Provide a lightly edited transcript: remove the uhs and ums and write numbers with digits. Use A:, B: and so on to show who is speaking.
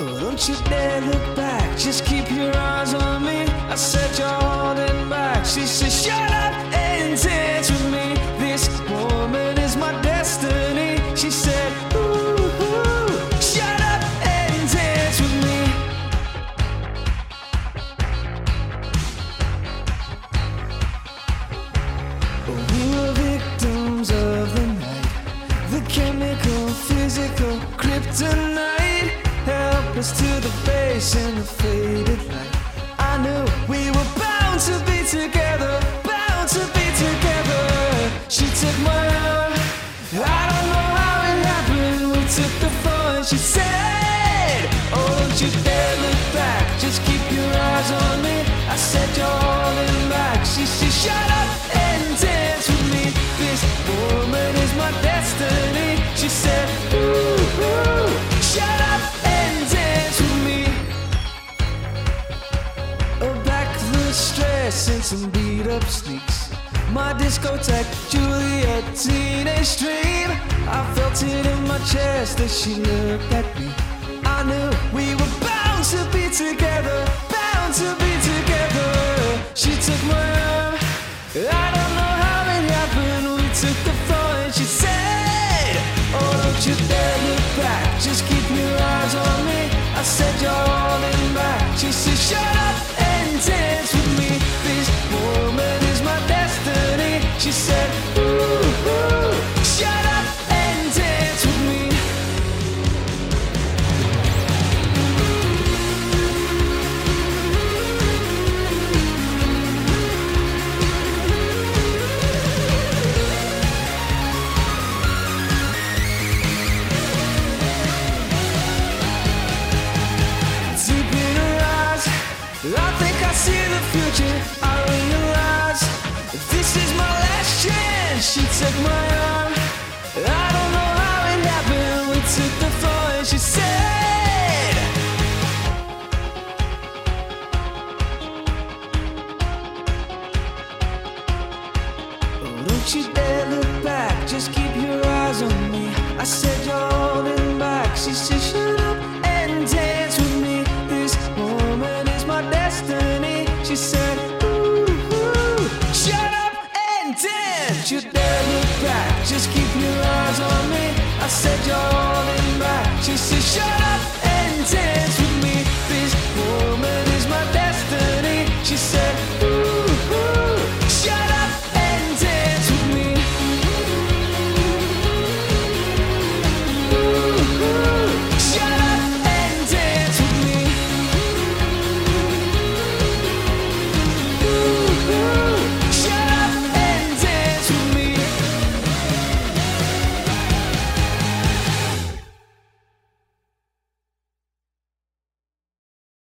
A: Oh, don't you dare look back, just keep your eyes on me. I said you're holding back. She said, shut up and dance with me. This woman is my destiny. She said, ooh, shut up and dance with me. We were victims of the night, the chemical, physical kryptonite, helpless to the face in the faded light. I knew we were bound to be together, bound to be together. She took my arm, I don't know how it happened. We took the floor and she said, oh, don't you dare look back, just keep your eyes on me. I said you're holding back. She said, shut up and dance with me. This woman is my destiny. She said, ooh, shut up and dance with me. A backless dress and some beat up sneaks, my discotheque, Juliet, teenage dream. I felt it in my chest as she looked at me. I knew we were bound to be together, bound to be together. She took my arm, I don't know how it happened. We took the floor and she said, oh, don't you dare look back, just keep your eyes on me. I said you're holding back. She said, shut up and dance with me. This woman is my destiny. She said, ooh, shut up and dance with me. Deep in her eyes, I think I see the future. I realize this is my last chance. She took my arm, I don't know how it happened. We took the floor and she said, oh, don't you dare look back, just keep your eyes on me. I said you're holding back. She said, shut up and dance with me. This woman is my destiny. She said, ooh, shut up and dance. You dare look back, just keep your eyes on me. I said you're holding back. She said, shut up.